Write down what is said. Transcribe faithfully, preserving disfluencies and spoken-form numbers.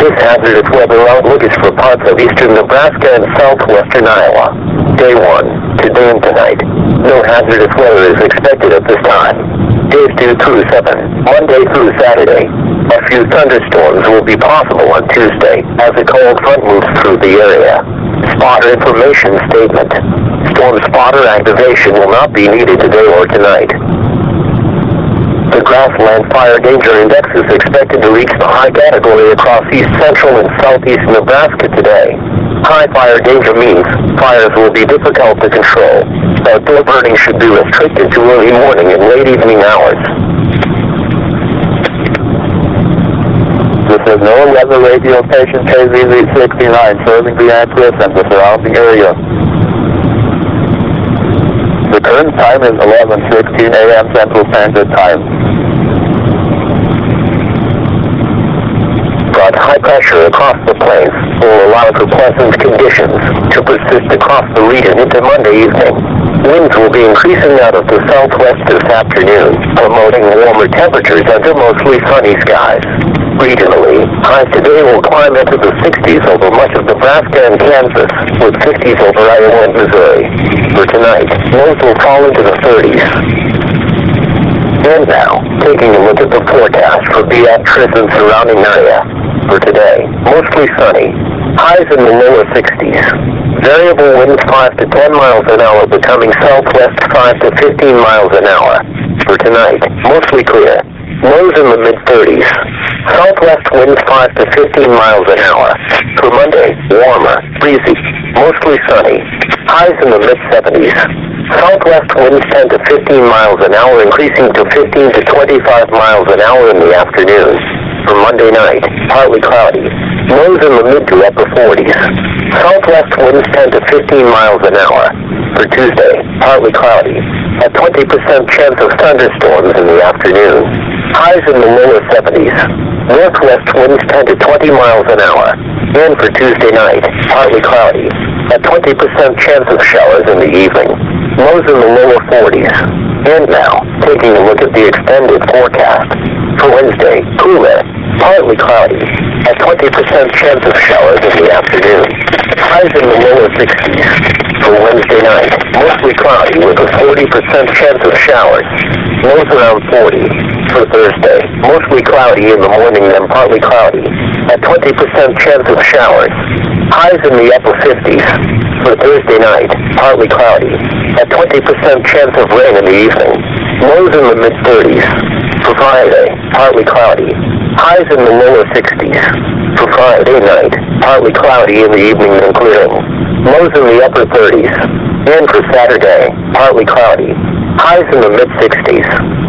This hazardous weather outlook is for parts of eastern Nebraska and southwestern Iowa. Day one, today and tonight. No hazardous weather is expected at this time. Days two through seven, Monday through Saturday. A few thunderstorms will be possible on Tuesday as a cold front moves through the area. Spotter information statement. Storm spotter activation will not be needed today or tonight. The Grassland Fire Danger Index is expected to reach the high category across east central and southeast Nebraska today. High fire danger means fires will be difficult to control. Outdoor burning should be restricted to early morning and late evening hours. This is NOAA Weather Radio Station K Z Z sixty-nine serving Beatrice and the surrounding area. The current time is eleven sixteen a m Central Standard Time. But high pressure across the plains will allow for pleasant conditions to persist across the region into Monday evening. Winds will be increasing out of the southwest this afternoon, promoting warmer temperatures under mostly sunny skies. Regionally, highs today will climb into the sixties over much of Nebraska and Kansas, with fifties over Iowa and Missouri. For tonight, lows will fall into the thirties. And now, taking a look at the forecast for Beatrice and surrounding area. For today, mostly sunny. Highs in the lower sixties. Variable winds five to ten miles an hour becoming southwest five to fifteen miles an hour. For tonight, mostly clear. Lows in the mid-thirties. Southwest winds five to fifteen miles an hour. For Monday, warmer, breezy, mostly sunny. Highs in the mid-seventies. Southwest winds ten to fifteen miles an hour, increasing to fifteen to twenty-five miles an hour in the afternoon. For Monday night, partly cloudy. Lows in the mid to upper forties. Southwest winds ten to fifteen miles an hour. For Tuesday, partly cloudy. A twenty percent chance of thunderstorms in the afternoon. Highs in the lower seventies. Northwest winds ten to twenty miles an hour. And for Tuesday night, partly cloudy. A twenty percent chance of showers in the evening. Lows in the lower forties. And now, taking a look at the extended forecast. For Wednesday, cooler, partly cloudy. A twenty percent chance of showers in the afternoon. Highs in the lower sixties. For Wednesday night, mostly cloudy with a forty percent chance of showers. Lows around forty. For Thursday, mostly cloudy in the morning, then partly cloudy. A twenty percent chance of showers. Highs in the upper fifties. For Thursday night, partly cloudy. A twenty percent chance of rain in the evening. Lows in the mid-thirties. For Friday, partly cloudy. Highs in the lower sixties. For Friday night, partly cloudy in the evening and clearing. Lows in the upper thirties. And for Saturday, partly cloudy. Highs in the mid-sixties.